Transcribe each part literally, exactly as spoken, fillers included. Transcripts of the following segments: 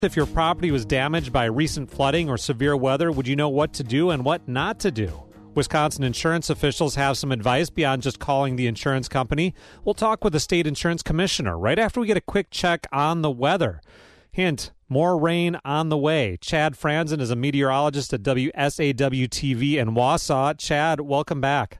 If your property was damaged by recent flooding or severe weather, would you know what to do and what not to do? Wisconsin insurance officials have some advice beyond just calling the insurance company. We'll talk with the state insurance commissioner right after we get a quick check on the weather. Hint, more rain on the way. Chad Franzen is a meteorologist at W S A W T V in Wausau. Chad, welcome back.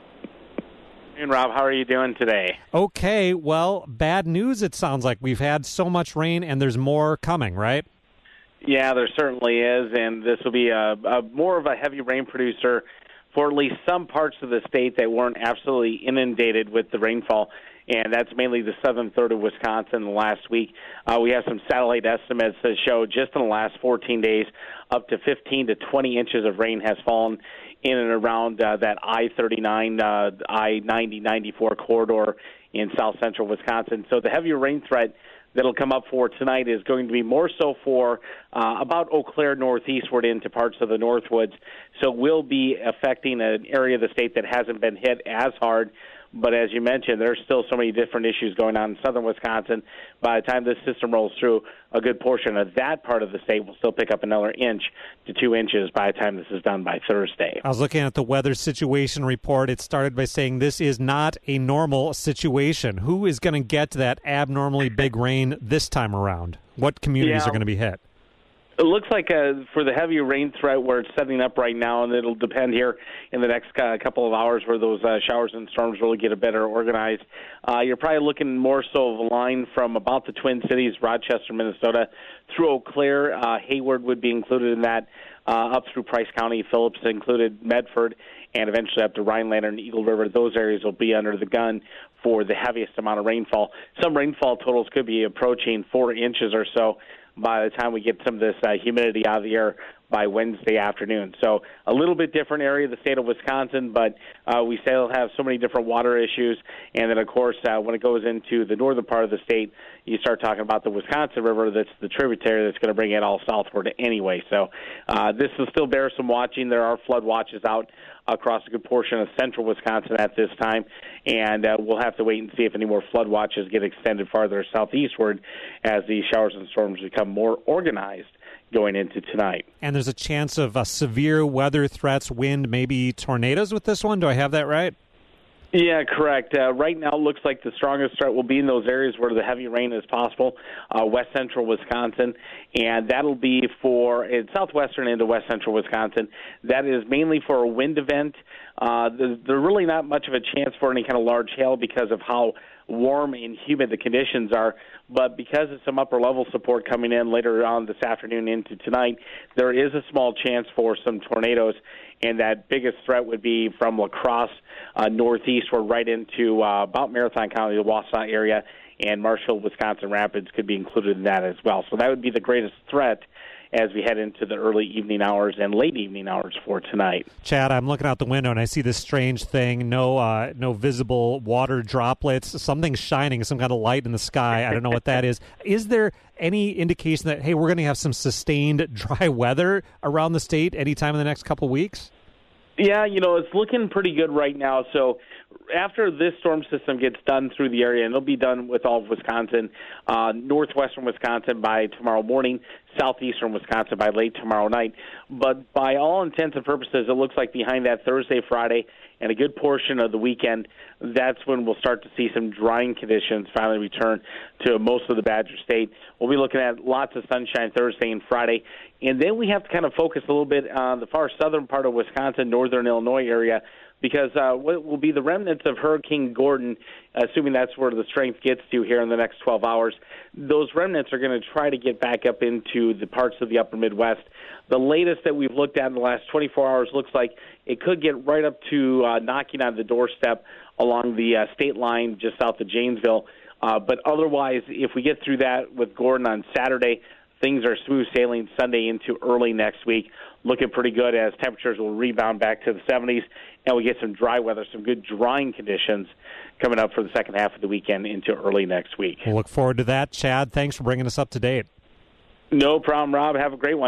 Hey, Rob, how are you doing today? Okay, well, bad news it sounds like. We've had so much rain and there's more coming, right? Yeah, there certainly is, and this will be a, a more of a heavy rain producer for at least some parts of the state that weren't absolutely inundated with the rainfall, and that's mainly the southern third of Wisconsin last week. Uh, we have some satellite estimates that show just in the last fourteen days, up to fifteen to twenty inches of rain has fallen in and around uh, that I thirty-nine, uh, I ninety ninety-four corridor in south central Wisconsin. So the heavier rain threat that'll come up for tonight is going to be more so for uh, about Eau Claire northeastward into parts of the Northwoods. So it will be affecting an area of the state that hasn't been hit as hard. But as you mentioned, there's still so many different issues going on in southern Wisconsin. By the time this system rolls through, a good portion of that part of the state will still pick up another inch to two inches by the time this is done by Thursday. I was looking at the weather situation report. It started by saying this is not a normal situation. Who is going to get that abnormally big rain this time around? What communities yeah. are going to be hit? It looks like uh, for the heavier rain threat where it's setting up right now, and it'll depend here in the next uh, couple of hours where those uh, showers and storms really get a better organized. Uh, you're probably looking more so of a line from about the Twin Cities, Rochester, Minnesota, through Eau Claire. Uh, Hayward would be included in that, uh, up through Price County, Phillips included, Medford, and eventually up to Rhinelander and Eagle River. Those areas will be under the gun for the heaviest amount of rainfall. Some rainfall totals could be approaching four inches or so by the time we get some of this uh, humidity out of the air by Wednesday afternoon. So a little bit different area of the state of Wisconsin, but uh, we still have so many different water issues. And then, of course, uh, when it goes into the northern part of the state, you start talking about the Wisconsin River that's the tributary that's going to bring it all southward anyway. So uh, this will still bear some watching. There are flood watches out across a good portion of central Wisconsin at this time, and uh, we'll have to wait and see if any more flood watches get extended farther southeastward as the showers and storms become more organized going into tonight. And there's a chance of uh, severe weather threats, wind, maybe tornadoes with this one. Do I have that right? Yeah, correct. Uh, right now, it looks like the strongest threat will be in those areas where the heavy rain is possible, uh, west central Wisconsin, and that'll be for in southwestern into west central Wisconsin. That is mainly for a wind event. Uh, there's, there's really not much of a chance for any kind of large hail because of how warm and humid the conditions are, but because of some upper-level support coming in later on this afternoon into tonight, there is a small chance for some tornadoes, and that biggest threat would be from La Crosse uh, northeastward right into uh, about Marathon County, the Wausau area, and Marshfield, Wisconsin Rapids could be included in that as well. So that would be the greatest threat as we head into the early evening hours and late evening hours for tonight. Chad, I'm looking out the window and I see this strange thing, no uh, no visible water droplets, something shining, some kind of light in the sky. I don't know what that is. Is there any indication that, hey, we're going to have some sustained dry weather around the state anytime in the next couple weeks? Yeah, you know, it's looking pretty good right now. So after this storm system gets done through the area, and it'll be done with all of Wisconsin, uh, northwestern Wisconsin by tomorrow morning, southeastern Wisconsin by late tomorrow night. But by all intents and purposes, it looks like behind that Thursday, Friday, and a good portion of the weekend, that's when we'll start to see some drying conditions finally return to most of the Badger State. We'll be looking at lots of sunshine Thursday and Friday. And then we have to kind of focus a little bit on the far southern part of Wisconsin, northern Illinois area, because uh, what will be the remnants of Hurricane Gordon, assuming that's where the strength gets to here in the next twelve hours, those remnants are going to try to get back up into the parts of the upper Midwest. The latest that we've looked at in the last twenty-four hours looks like it could get right up to uh, knocking on the doorstep along the uh, state line just south of Janesville. Uh, but otherwise, if we get through that with Gordon on Saturday, things are smooth sailing Sunday into early next week. Looking pretty good as temperatures will rebound back to the seventies, and we get some dry weather, some good drying conditions coming up for the second half of the weekend into early next week. We'll look forward to that. Chad, thanks for bringing us up to date. No problem, Rob. Have a great one.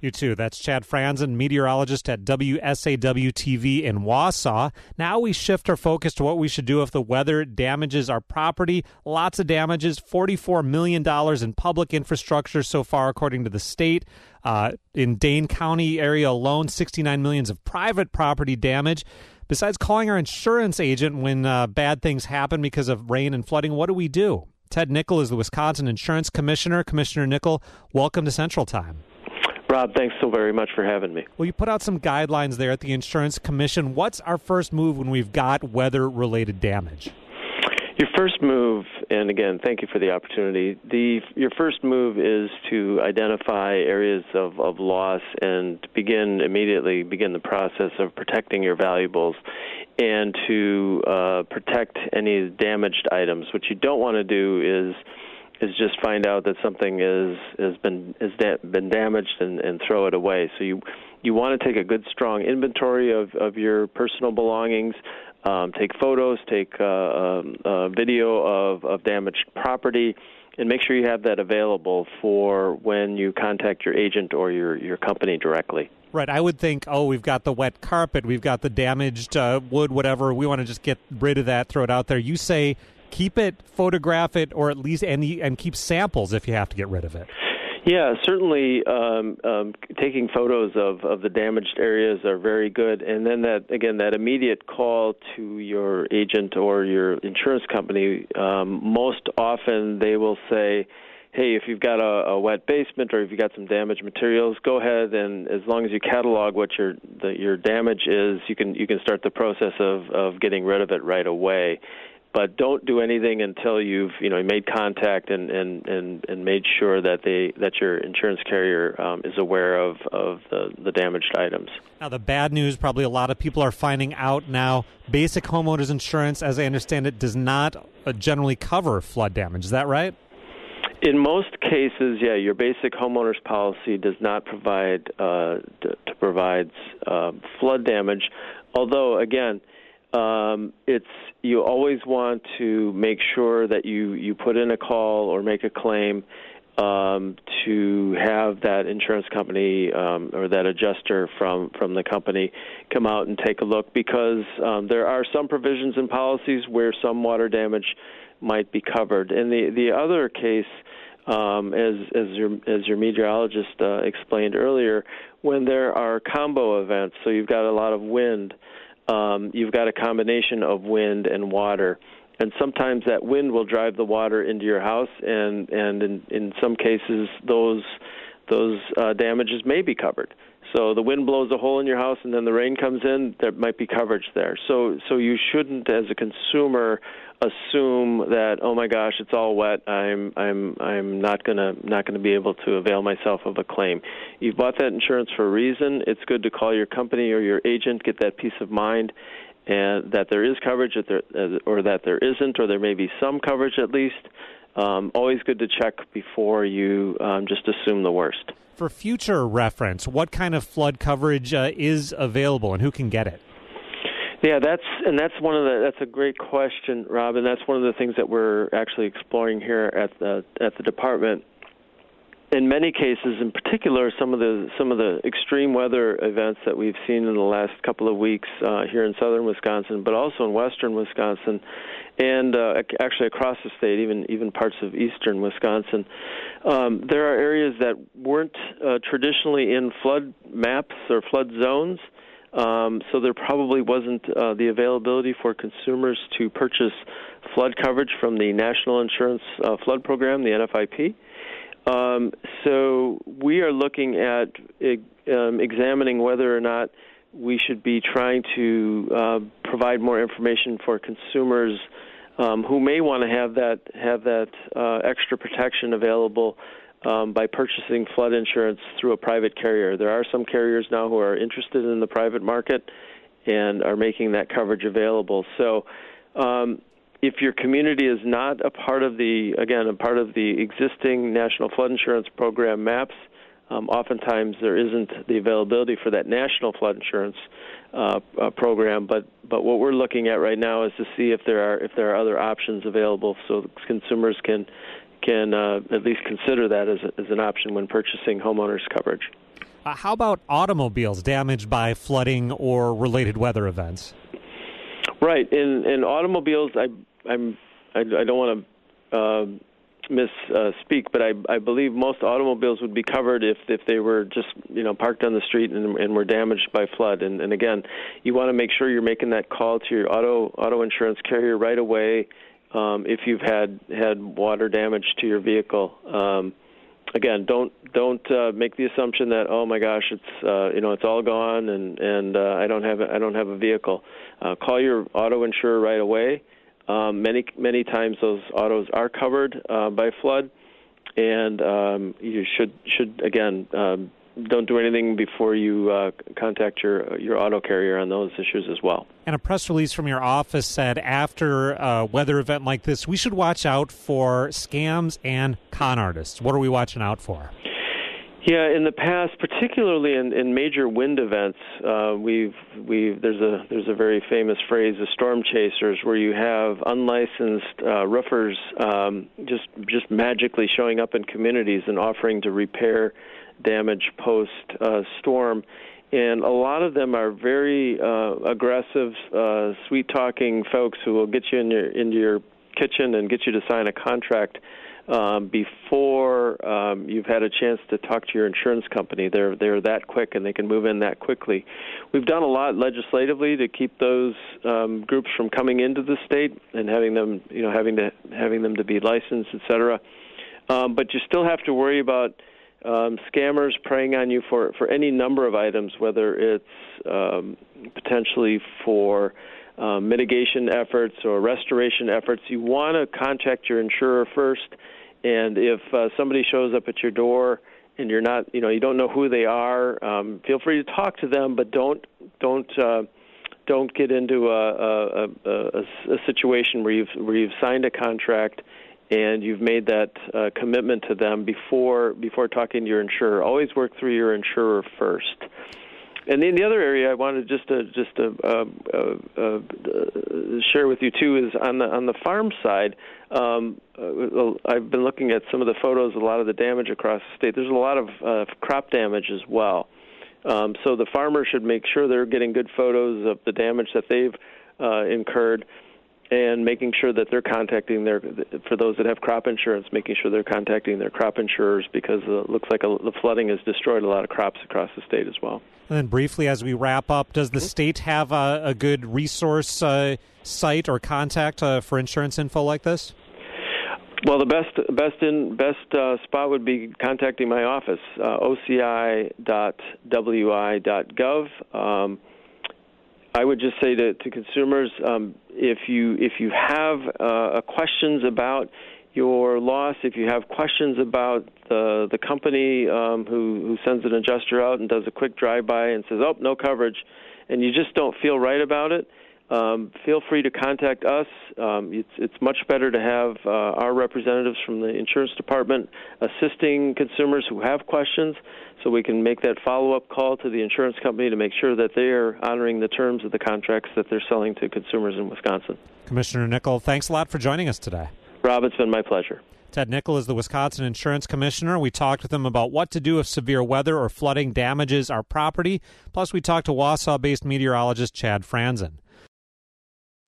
You too. That's Chad Franzen, meteorologist at W S A W T V in Wausau. Now we shift our focus to what we should do if the weather damages our property. Lots of damages, forty-four million dollars in public infrastructure so far, according to the state. Uh, in Dane County area alone, sixty-nine million dollars of private property damage. Besides calling our insurance agent when uh, bad things happen because of rain and flooding, what do we do? Ted Nickel is the Wisconsin Insurance Commissioner. Commissioner Nickel, welcome to Central Time. Rob, thanks so very much for having me. Well, you put out some guidelines there at the Insurance Commission. What's our first move when we've got weather-related damage? Your first move, and again, thank you for the opportunity, the your first move is to identify areas of, of loss and begin immediately begin the process of protecting your valuables and to uh, protect any damaged items. What you don't want to do is is just find out that something is has been has da- been damaged and, and throw it away. So you you want to take a good, strong inventory of, of your personal belongings. Um, take photos, take uh, um, uh, video of, of damaged property, and make sure you have that available for when you contact your agent or your, your company directly. Right. I would think, oh, we've got the wet carpet, we've got the damaged uh, wood, whatever. We want to just get rid of that, throw it out there. You say keep it, photograph it, or at least and, and keep samples if you have to get rid of it. Yeah, certainly um, um, taking photos of, of the damaged areas are very good. And then that, again, that immediate call to your agent or your insurance company, um, most often they will say, hey, if you've got a, a wet basement or if you've got some damaged materials, go ahead and as long as you catalog what your the, your damage is, you can you can start the process of, of getting rid of it right away. But don't do anything until you've you know made contact and, and, and, and made sure that they that your insurance carrier um, is aware of, of the, the damaged items. Now, the bad news, probably a lot of people are finding out now, basic homeowners insurance, as I understand it, does not uh, generally cover flood damage. Is that right? In most cases, yeah, your basic homeowner's policy does not provide uh, to, to provide uh, flood damage. Although, again, um, it's you always want to make sure that you, you put in a call or make a claim um, to have that insurance company um, or that adjuster from, from the company come out and take a look, because um, there are some provisions in policies where some water damage might be covered. In the the other case, um, as as your as your meteorologist uh, explained earlier, when there are combo events, so you've got a lot of wind, um, you've got a combination of wind and water, and sometimes that wind will drive the water into your house, and and in, in some cases those those uh, damages may be covered. So the wind blows a hole in your house, and then the rain comes in. There might be coverage there. So, so you shouldn't, as a consumer, assume that, oh my gosh, it's all wet. I'm, I'm, I'm not gonna, not gonna be able to avail myself of a claim. You've bought that insurance for a reason. It's good to call your company or your agent, get that peace of mind, and that there is coverage, that there, or that there isn't, or there may be some coverage at least. Um, always good to check before you um, just assume the worst. For future reference, what kind of flood coverage uh, is available, and who can get it? Yeah, that's and that's one of the that's a great question, Rob, and that's one of the things that we're actually exploring here at the at the department. In many cases, in particular, some of the some of the extreme weather events that we've seen in the last couple of weeks uh, here in southern Wisconsin, but also in western Wisconsin, and uh, actually across the state, even even parts of eastern Wisconsin, um, there are areas that weren't uh, traditionally in flood maps or flood zones. Um, so there probably wasn't uh, the availability for consumers to purchase flood coverage from the National Insurance uh, Flood Program, the N F I P. Um, so we are looking at um, examining whether or not we should be trying to uh, provide more information for consumers um, who may want to have that have that uh, extra protection available um, by purchasing flood insurance through a private carrier. There are some carriers now who are interested in the private market and are making that coverage available. So um, if your community is not a part of the, again, a part of the existing National Flood Insurance Program maps, um, oftentimes there isn't the availability for that National Flood Insurance uh, uh, program. But but what we're looking at right now is to see if there are if there are other options available, so consumers can can uh, at least consider that as, a, as an option when purchasing homeowners coverage. Uh, how about automobiles damaged by flooding or related weather events? Right. In in automobiles, I I'm I, I don't want to uh, misspeak, but I I believe most automobiles would be covered if if they were just you know parked on the street and, and were damaged by flood. And, and again, you want to make sure you're making that call to your auto auto insurance carrier right away um, if you've had had water damage to your vehicle. Um, Again, don't don't uh, make the assumption that oh my gosh, it's uh, you know it's all gone and and uh, I don't have a, I don't have a vehicle. Uh, call your auto insurer right away. Um, many many times those autos are covered uh, by flood, and um, you should should again um, don't do anything before you uh, contact your your auto carrier on those issues as well. And a press release from your office said after a weather event like this, we should watch out for scams and con artists. What are we watching out for? Yeah, in the past, particularly in, in major wind events, uh, we've we've there's a there's a very famous phrase, the storm chasers, where you have unlicensed uh, roofers um, just just magically showing up in communities and offering to repair damage post uh, storm. And a lot of them are very uh, aggressive, uh, sweet-talking folks who will get you in your into your kitchen and get you to sign a contract um, before um, you've had a chance to talk to your insurance company. They're they're that quick, and they can move in that quickly. We've done a lot legislatively to keep those um, groups from coming into the state and having them, you know, having to having them to be licensed, et cetera. Um, but you still have to worry about Um, scammers preying on you for, for any number of items, whether it's um, potentially for uh, mitigation efforts or restoration efforts. You want to contact your insurer first, and if uh, somebody shows up at your door and you're not, you know, you don't know who they are, um, feel free to talk to them, but don't don't uh, don't get into a, a, a, a situation where you've where you've signed a contract and you've made that uh, commitment to them before before talking to your insurer. Always work through your insurer first. And then the other area I wanted just to just to uh, uh, uh, share with you too is on the on the farm side. Um, uh, I've been looking at some of the photos, a lot of the damage across the state. There's a lot of uh, crop damage as well. Um, so the farmer should make sure they're getting good photos of the damage that they've uh, incurred, and making sure that they're contacting their, for those that have crop insurance, making sure they're contacting their crop insurers because it looks like a, the flooding has destroyed a lot of crops across the state as well. And then briefly, as we wrap up, does the state have a, a good resource uh, site or contact uh, for insurance info like this? Well, the best best in best uh, spot would be contacting my office, uh, O C I dot W I dot gov. Um, I would just say to, to consumers, um, if you if you have uh, questions about your loss, if you have questions about the the company um, who who sends an adjuster out and does a quick drive-by and says, oh, no coverage, and you just don't feel right about it, um, feel free to contact us. Um, it's it's much better to have uh, our representatives from the insurance department assisting consumers who have questions, so we can make that follow-up call to the insurance company to make sure that they are honoring the terms of the contracts that they're selling to consumers in Wisconsin. Commissioner Nickel, thanks a lot for joining us today. Rob, it's been my pleasure. Ted Nickel is the Wisconsin Insurance Commissioner. We talked with him about what to do if severe weather or flooding damages our property. Plus, we talked to Wausau-based meteorologist Chad Franzen.